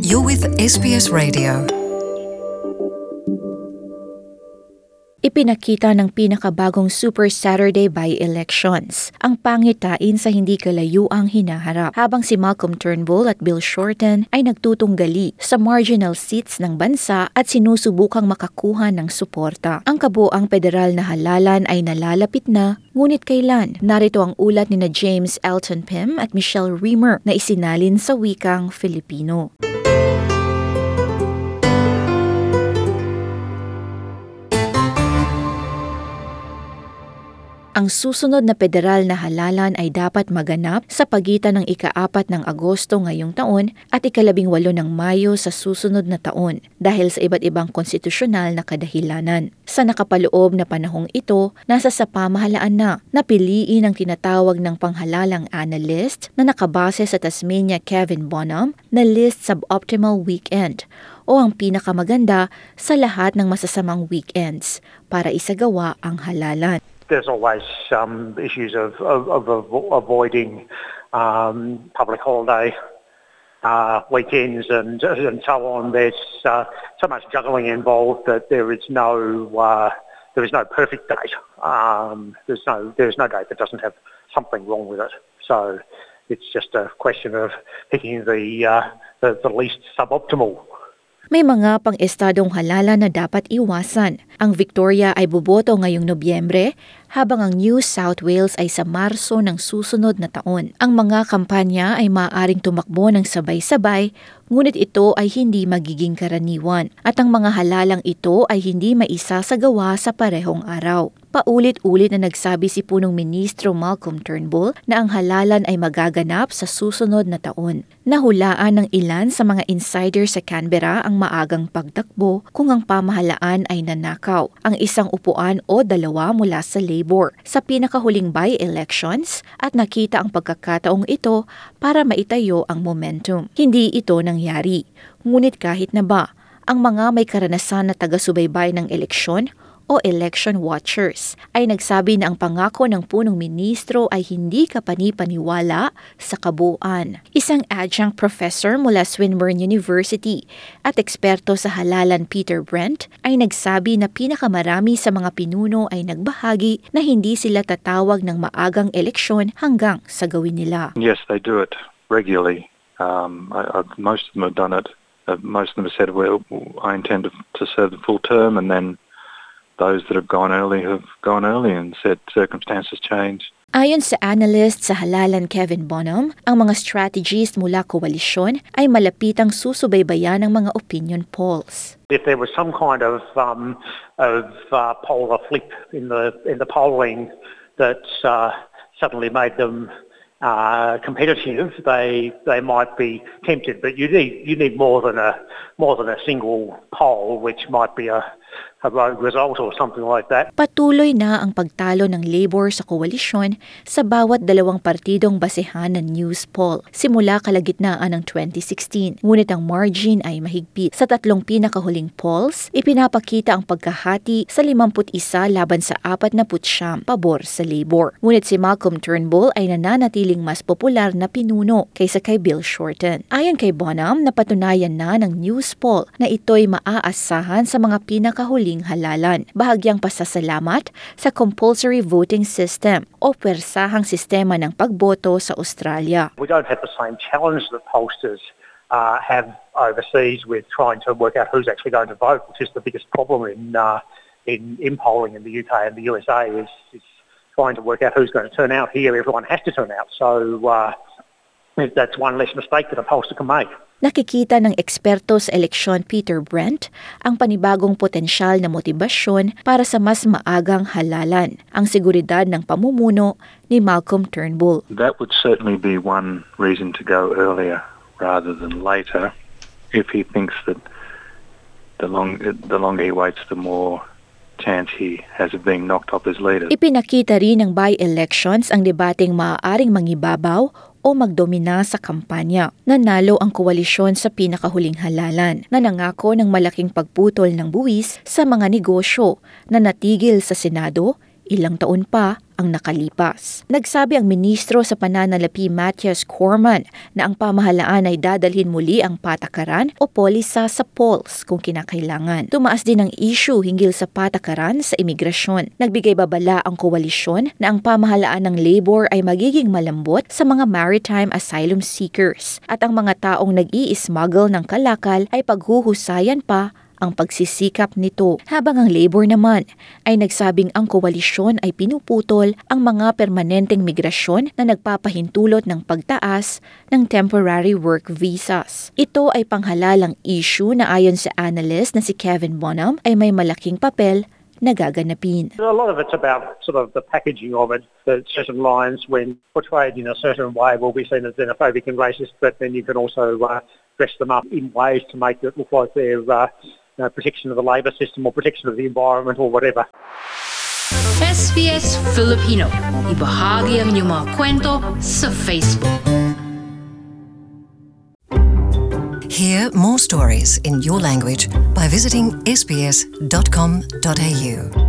You're with SBS Radio. Ipinakita ng pinakabagong Super Saturday by-elections ang pangitain sa hindi kalayuang hinaharap habang si Malcolm Turnbull at Bill Shorten ay nagtutunggali sa marginal seats ng bansa at sinusubukang makakuha ng suporta. Ang kabuoang federal na halalan ay nalalapit na, ngunit kailan? Narito ang ulat ni James Elton Pym at Michelle Reamer na isinalin sa wikang Filipino. Ang susunod na federal na halalan ay dapat maganap sa pagitan ng ika-4 ng Agosto ngayong taon at ika-18 ng Mayo sa susunod na taon dahil sa iba't ibang konstitusyonal na kadahilanan. Sa nakapaloob na panahong ito, nasa sa pamahalaan na napiliin ang tinatawag ng panghalalang analyst na nakabase sa Tasmania Kevin Bonham na list suboptimal weekend o ang pinakamaganda sa lahat ng masasamang weekends para isagawa ang halalan. There's always issues of avoiding public holiday weekends and so on. There's so much juggling involved that there is no perfect date. There's no date that doesn't have something wrong with it. So it's just a question of picking the least suboptimal. May mga pang-estadong halalan na dapat iwasan. Ang Victoria ay boboto ngayong Nobyembre, habang ang New South Wales ay sa Marso ng susunod na taon. Ang mga kampanya ay maaaring tumakbo ng sabay-sabay, ngunit ito ay hindi magiging karaniwan at ang mga halalang ito ay hindi maisasagawa sa parehong araw. Paulit-ulit na nagsabi si punong ministro Malcolm Turnbull na ang halalan ay magaganap sa susunod na taon. Nahulaan ng ilan sa mga insider sa Canberra ang maagang pagtakbo kung ang pamahalaan ay nanakaw ang isang upuan o dalawa mula sa Labor sa pinakahuling by-elections at nakita ang pagkakataong ito para maitayo ang momentum. Hindi ito nangyari. Ngunit kahit na ba, ang mga may karanasan na taga-subaybay ng eleksyon o election watchers ay nagsabi na ang pangako ng punong ministro ay hindi kapani-paniwala sa kabuuan. Isang adjunct professor mula Swinburne University at eksperto sa halalan Peter Brent ay nagsabi na pinakamarami sa mga pinuno ay nagbahagi na hindi sila tatawag ng maagang eleksyon hanggang sa gawin nila. Yes, they do it regularly. Most of them have done it. Most of them have said, well, I intend to serve the full term, and then those that have gone early and said circumstances change. Ayon sa analyst sa halalan Kevin Bonham, ang mga strategies mula koalisyon ay malapitang susubaybayan ng mga opinion polls. If there was some kind of polar flip in the polling that suddenly made them competitive, they might be tempted. But you need more than a single poll, which might be a rogue result or something like that. Patuloy na ang pagtalo ng Labor sa koalisyon sa bawat dalawang partidong basehan ng news poll simula kalagitnaan ng 2016. Ngunit ang margin ay mahigpit. Sa tatlong pinakahuling polls, ipinapakita ang pagkahati sa 51 laban sa 49 pabor sa Labor. Ngunit si Malcolm Turnbull ay nananatiling mas popular na pinuno kaysa kay Bill Shorten. Ayon kay Bonham, napatunayan na ng news poll na ito'y maaasahan sa mga pinakahuling halalan. Bahagyang pasasalamat sa compulsory voting system o pwersahang sistema ng pagboto sa Australia. We don't have the same challenge that pollsters have overseas with trying to work out who's actually going to vote, which is the biggest problem in polling in the UK and the USA is trying to work out who's going to turn out. Here, everyone has to turn out. So that's one less mistake that a pollster can make. Nakikita ng eksperto sa eleksyon Peter Brent ang panibagong potensyal na motibasyon para sa mas maagang halalan, ang seguridad ng pamumuno ni Malcolm Turnbull. That would certainly be one reason to go earlier rather than later if he thinks that the longer he waits, the more chance he has of being knocked off his leader. Ipinakita rin ng by-elections ang debateng maaaring mangibabaw o magdomina sa kampanya. Nanalo ang koalisyon sa pinakahuling halalan na nangako ng malaking pagputol ng buwis sa mga negosyo na natigil sa Senado ilang taon pa ang nakalipas. Nagsabi ang ministro sa pananalapi Matthias Cormann na ang pamahalaan ay dadalhin muli ang patakaran o polisa sa polls kung kinakailangan. Tumaas din ang issue hinggil sa patakaran sa imigrasyon. Nagbigay babala ang koalisyon na ang pamahalaan ng Labor ay magiging malambot sa mga maritime asylum seekers at ang mga taong nag-i-smuggle ng kalakal ay paghuhusayan pa ang pagsisikap nito, habang ang Labor naman ay nagsabing ang koalisyon ay pinuputol ang mga permanenteng migrasyon na nagpapahintulot ng pagtaas ng temporary work visas. Ito ay panghalalang issue na ayon sa analyst na si Kevin Bonham ay may malaking papel na gaganapin. A lot of it's about sort of the packaging of it, that certain lines when portrayed in a certain way will be seen as xenophobic and racist, but then you can also dress them up in ways to make it look like they're protection of the labour system or protection of the environment or whatever. SBS Filipino. Ibahagi ang inyong mga kwento sa Facebook. Hear more stories in your language by visiting sbs.com.au.